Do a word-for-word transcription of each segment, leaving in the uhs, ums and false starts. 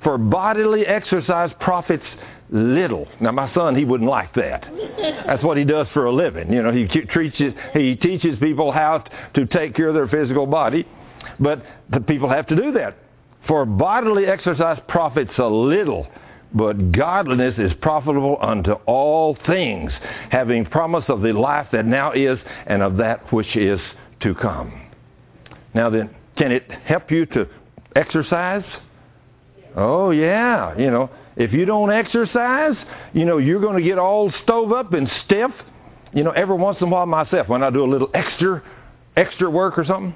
For bodily exercise profits little. Now, my son, he wouldn't like that. That's what he does for a living. You know, he teaches, he teaches people how to take care of their physical body. But the people have to do that. For bodily exercise profits a little, but godliness is profitable unto all things, having promise of the life that now is and of that which is to come. Now then, can it help you to exercise? Oh, yeah. You know, if you don't exercise, you know, you're going to get all stove up and stiff. You know, every once in a while myself, when I do a little extra, extra work or something,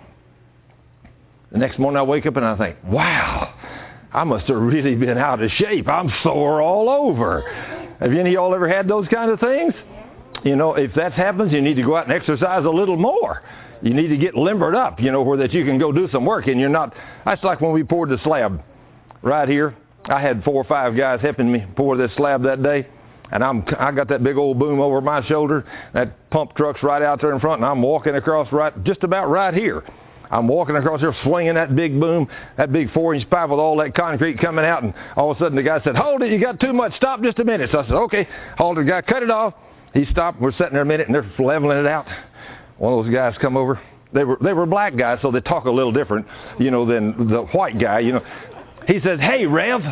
the next morning I wake up and I think, wow, I must have really been out of shape. I'm sore all over. Have any of y'all ever had those kind of things? You know, if that happens, you need to go out and exercise a little more. You need to get limbered up, you know, where that you can go do some work and you're not. That's like when we poured the slab right here. I had four or five guys helping me pour this slab that day. And I'm, I got that big old boom over my shoulder. That pump truck's right out there in front, and I'm walking across right, just about right here. I'm walking across here swinging that big boom, that big four-inch pipe with all that concrete coming out, and all of a sudden the guy said, hold it, you got too much, stop just a minute. So I said, okay, hold it, guy, cut it off. He stopped, we're sitting there a minute, and they're leveling it out. One of those guys come over. They were, they were black guys, so they talk a little different, you know, than the white guy, you know. He said, hey, Rev.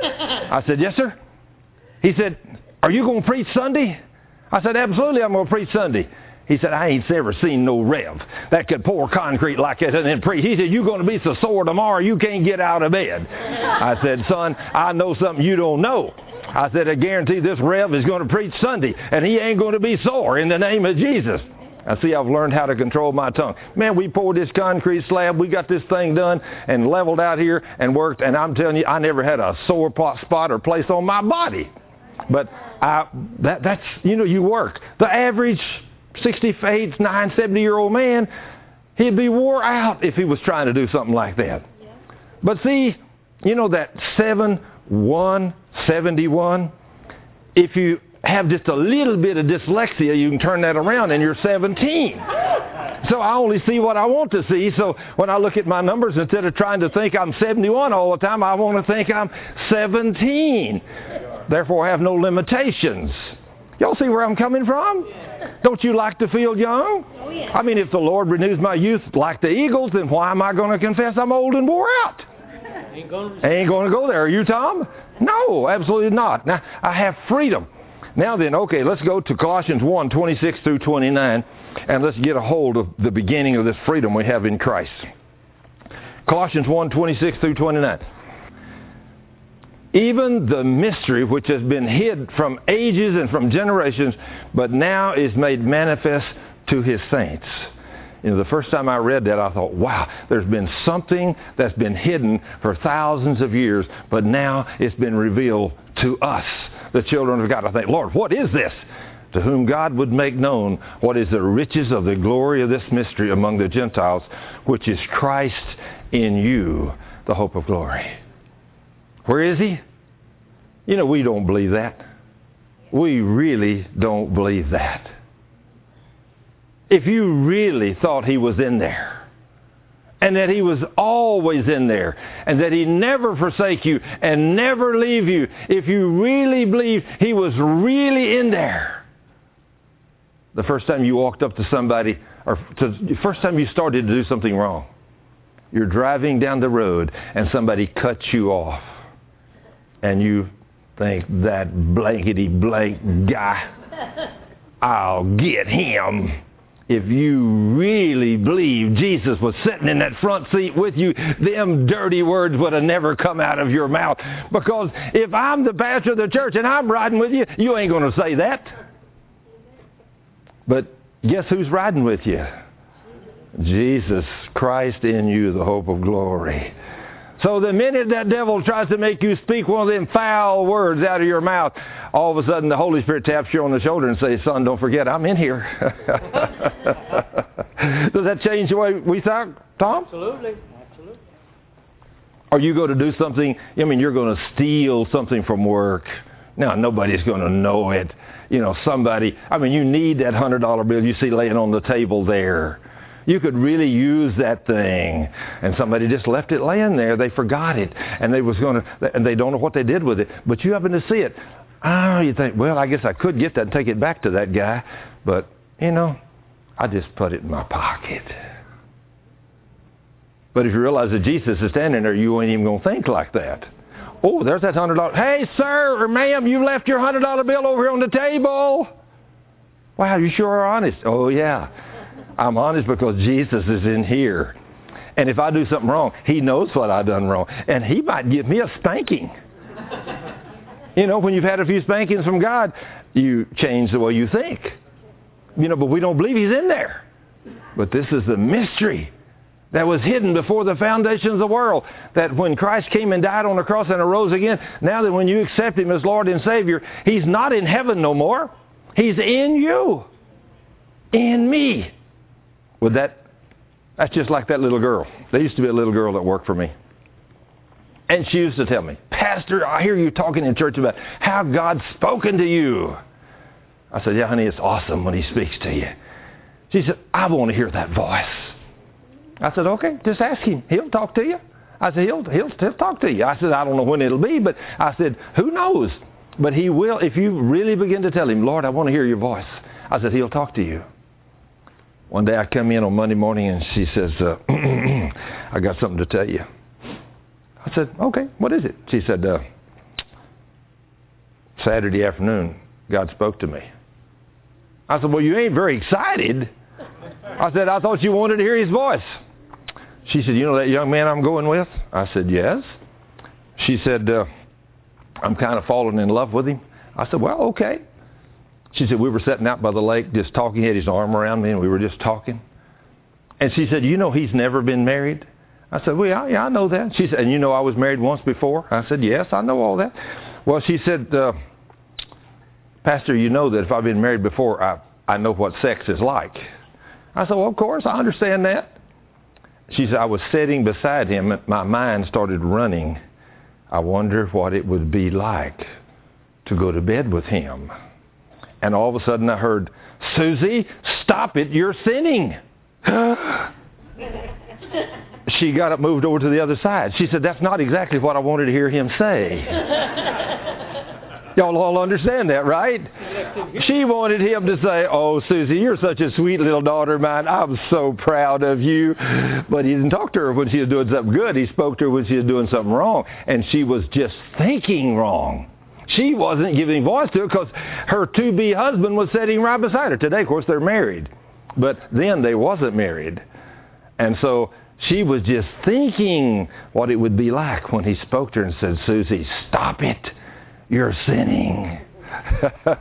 I said, yes, sir. He said, are you going to preach Sunday? I said, absolutely, I'm going to preach Sunday. He said, I ain't ever seen no Rev that could pour concrete like that and then preach. He said, you're going to be so sore tomorrow you can't get out of bed. I said, son, I know something you don't know. I said, I guarantee this Rev is going to preach Sunday, and he ain't going to be sore in the name of Jesus. I see I've learned how to control my tongue. Man, we poured this concrete slab. We got this thing done and leveled out here and worked. And I'm telling you, I never had a sore spot or place on my body. But I, that, that's, you know, you work. The average sixty-eight, nine, seventy-year-old man, he'd be wore out if he was trying to do something like that. Yeah. But see, you know that seven one seventy-one? If you have just a little bit of dyslexia, you can turn that around and you're seventeen. So I only see what I want to see. So when I look at my numbers, instead of trying to think I'm seventy-one all the time, I want to think I'm seventeen. Therefore, I have no limitations. Y'all see where I'm coming from? Don't you like to feel young? I mean, if the Lord renews my youth like the eagles, then why am I going to confess I'm old and wore out? Ain't going to go there. Are you, Tom? No, absolutely not. Now, I have freedom. Now then, okay, let's go to Colossians one, twenty-six through twenty-nine, and let's get a hold of the beginning of this freedom we have in Christ. Colossians one, twenty-six through twenty-nine. Even the mystery which has been hid from ages and from generations, but now is made manifest to his saints. You know, the first time I read that, I thought, wow, there's been something that's been hidden for thousands of years, but now it's been revealed to us, the children of God. I think, Lord, what is this? To whom God would make known what is the riches of the glory of this mystery among the Gentiles, which is Christ in you, the hope of glory. Where is he? You know, we don't believe that. We really don't believe that. If you really thought he was in there, and that he was always in there, and that he never forsake you and never leave you, if you really believe he was really in there, the first time you walked up to somebody, or to, the first time you started to do something wrong, you're driving down the road and somebody cuts you off, and you think, that blankety blank guy, I'll get him. If you really believe Jesus was sitting in that front seat with you, them dirty words would have never come out of your mouth. Because if I'm the pastor of the church and I'm riding with you, you ain't going to say that. But guess who's riding with you? Jesus Christ in you, the hope of glory. So the minute that devil tries to make you speak one of them foul words out of your mouth, all of a sudden the Holy Spirit taps you on the shoulder and says, son, don't forget, I'm in here. Does that change the way we talk, Tom? Absolutely. Absolutely. Are you going to do something? I mean, you're going to steal something from work. Now, nobody's going to know it. You know, somebody, I mean, you need that one hundred dollar bill you see laying on the table there. You could really use that thing. And somebody just left it laying there. They forgot it. And they was going to, and they don't know what they did with it. But you happen to see it. Oh, you think, well, I guess I could get that and take it back to that guy. But, you know, I just put it in my pocket. But if you realize that Jesus is standing there, you ain't even going to think like that. Oh, there's that hundred dollars. Hey, sir or ma'am, you left your hundred dollar bill over here on the table. Wow, you sure are honest. Oh, yeah. I'm honest because Jesus is in here. And if I do something wrong, he knows what I've done wrong. And he might give me a spanking. You know, when you've had a few spankings from God, you change the way you think. You know, but we don't believe he's in there. But this is the mystery that was hidden before the foundations of the world. That when Christ came and died on the cross and arose again, now that when you accept him as Lord and Savior, he's not in heaven no more. He's in you. In me. Would that, that's just like that little girl. There used to be a little girl that worked for me. And she used to tell me, Pastor, I hear you talking in church about how God's spoken to you. I said, yeah, honey, it's awesome when he speaks to you. She said, I want to hear that voice. I said, okay, just ask him. He'll talk to you. I said, he'll, he'll, he'll talk to you. I said, I don't know when it'll be, but I said, who knows? But he will, if you really begin to tell him, Lord, I want to hear your voice. I said, he'll talk to you. One day I come in on Monday morning and she says, uh, I got something to tell you. I said, okay, what is it? She said, uh, Saturday afternoon, God spoke to me. I said, well, you ain't very excited. I said, I thought you wanted to hear his voice. She said, you know that young man I'm going with? I said, yes. She said, uh, I'm kind of falling in love with him. I said, well, okay. She said, we were sitting out by the lake just talking. He had his arm around me and we were just talking. And she said, you know he's never been married? I said, well, yeah, yeah, I know that. She said, and you know I was married once before? I said, yes, I know all that. Well, she said, uh, Pastor, you know that if I've been married before, I, I know what sex is like. I said, well, of course, I understand that. She said, I was sitting beside him and my mind started running. I wonder what it would be like to go to bed with him. And all of a sudden I heard, Susie, stop it, you're sinning. She got up, moved over to the other side. She said, that's not exactly what I wanted to hear him say. Y'all all understand that, right? She wanted him to say, oh, Susie, you're such a sweet little daughter of mine. I'm so proud of you. But he didn't talk to her when she was doing something good. He spoke to her when she was doing something wrong. And she was just thinking wrong. She wasn't giving voice to it because her to-be husband was sitting right beside her. Today, of course, they're married. But then they wasn't married. And so she was just thinking what it would be like when he spoke to her and said, Susie, stop it. You're sinning. uh,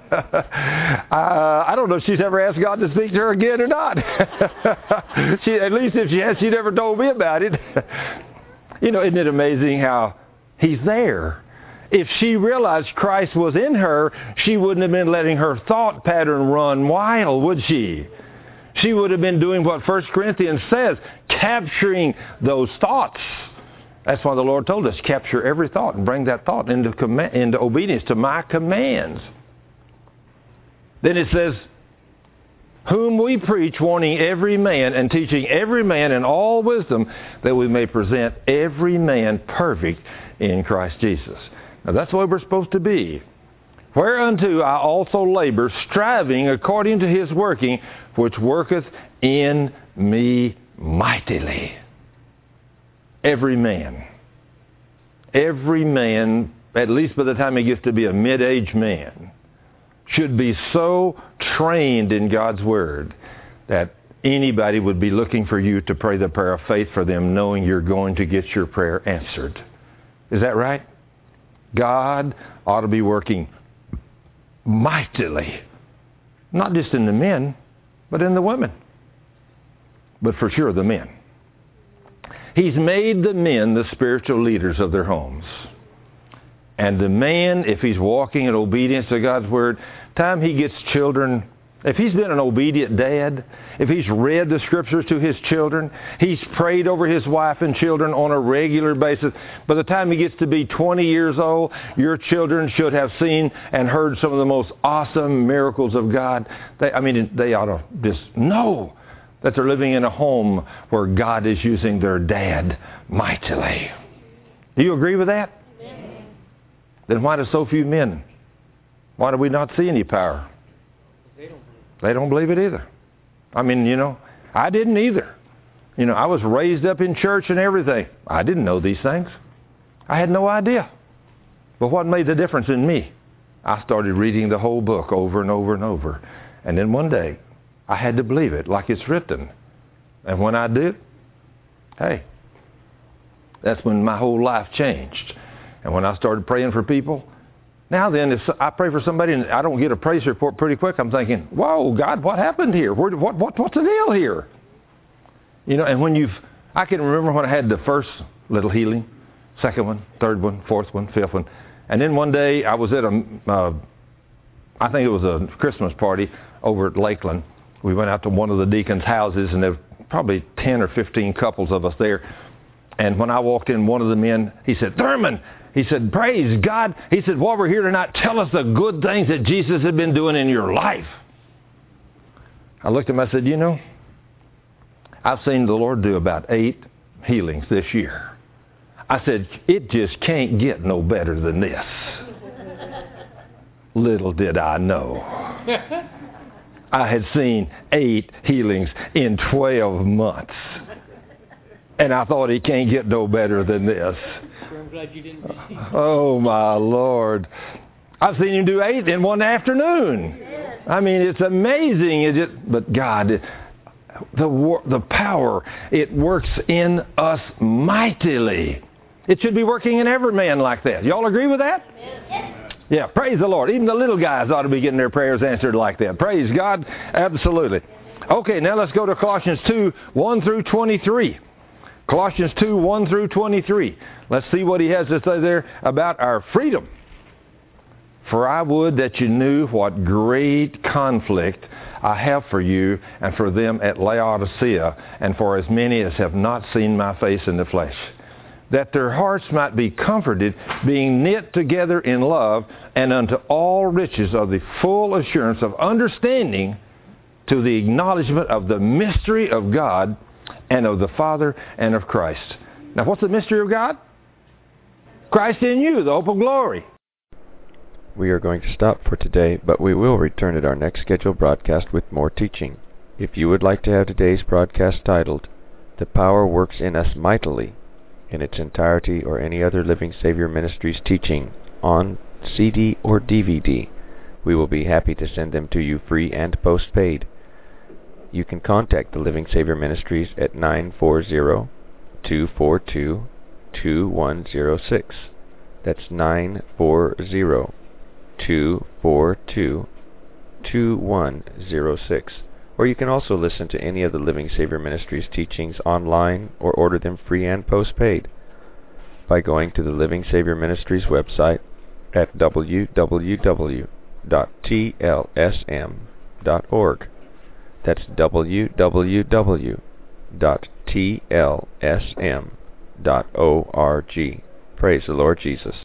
I don't know if she's ever asked God to speak to her again or not. she, at least if she has, she never told me about it. You know, isn't it amazing how he's there? If she realized Christ was in her, she wouldn't have been letting her thought pattern run wild, would she? She would have been doing what First Corinthians says, capturing those thoughts. That's why the Lord told us, capture every thought and bring that thought into, comm- into obedience to my commands. Then it says, whom we preach, warning every man and teaching every man in all wisdom, that we may present every man perfect in Christ Jesus. Now that's the way we're supposed to be. Whereunto I also labor, striving according to his working, which worketh in me mightily. Every man. Every man, at least by the time he gets to be a mid-aged man, should be so trained in God's Word that anybody would be looking for you to pray the prayer of faith for them, knowing you're going to get your prayer answered. Is that right? God ought to be working mightily, not just in the men, but in the women. But for sure, the men. He's made the men the spiritual leaders of their homes. And the man, if he's walking in obedience to God's Word, time he gets children, if he's been an obedient dad, if he's read the Scriptures to his children, he's prayed over his wife and children on a regular basis, by the time he gets to be twenty years old, your children should have seen and heard some of the most awesome miracles of God. They, I mean, they ought to just know that they're living in a home where God is using their dad mightily. Do you agree with that? Yes. Then why do so few men, why do we not see any power? They don't, they don't believe it either. I mean, you know, I didn't either. You know, I was raised up in church and everything. I didn't know these things. I had no idea. But what made the difference in me? I started reading the whole book over and over and over. And then one day, I had to believe it like it's written. And when I did, hey, that's when my whole life changed. And when I started praying for people, now then, if I pray for somebody and I don't get a praise report pretty quick, I'm thinking, whoa, God, what happened here? Where, what, what, what's the deal here? You know, and when you've, I can remember when I had the first little healing, second one, third one, fourth one, fifth one. And then one day I was at a, uh, I think it was a Christmas party over at Lakeland. We went out to one of the deacons' houses, and there were probably ten or fifteen couples of us there. And when I walked in, one of the men, he said, Thurman, he said, praise God. He said, while we're here tonight, tell us the good things that Jesus had been doing in your life. I looked at him, I said, you know, I've seen the Lord do about eight healings this year. I said, it just can't get no better than this. Little did I know. I had seen eight healings in twelve months. And I thought it can't get no better than this. I'm glad you didn't. Oh, my Lord. I've seen him do eight in one afternoon. I mean, it's amazing. It just, but God, the, the power, it works in us mightily. It should be working in every man like that. Y'all agree with that? Yes. Yeah, praise the Lord. Even the little guys ought to be getting their prayers answered like that. Praise God. Absolutely. Okay, now let's go to Colossians two, one through twenty-three. Colossians two, one through twenty-three. Let's see what he has to say there about our freedom. For I would that you knew what great conflict I have for you and for them at Laodicea, and for as many as have not seen my face in the flesh, that their hearts might be comforted, being knit together in love, and unto all riches of the full assurance of understanding, to the acknowledgement of the mystery of God, and of the Father, and of Christ. Now, what's the mystery of God? Christ in you, the hope of glory. We are going to stop for today, but we will return at our next scheduled broadcast with more teaching. If you would like to have today's broadcast titled, The Power Works in Us Mightily, in its entirety, or any other Living Savior Ministries teaching on C D or D V D, we will be happy to send them to you free and postpaid. You can contact the Living Savior Ministries at nine four zero, two four two, two one zero six. That's nine four zero, two four two, two one zero six. Or you can also listen to any of the Living Savior Ministries teachings online or order them free and postpaid by going to the Living Savior Ministries website at w w w dot t l s m dot org. That's w w w dot t l s m dot org. Praise the Lord Jesus.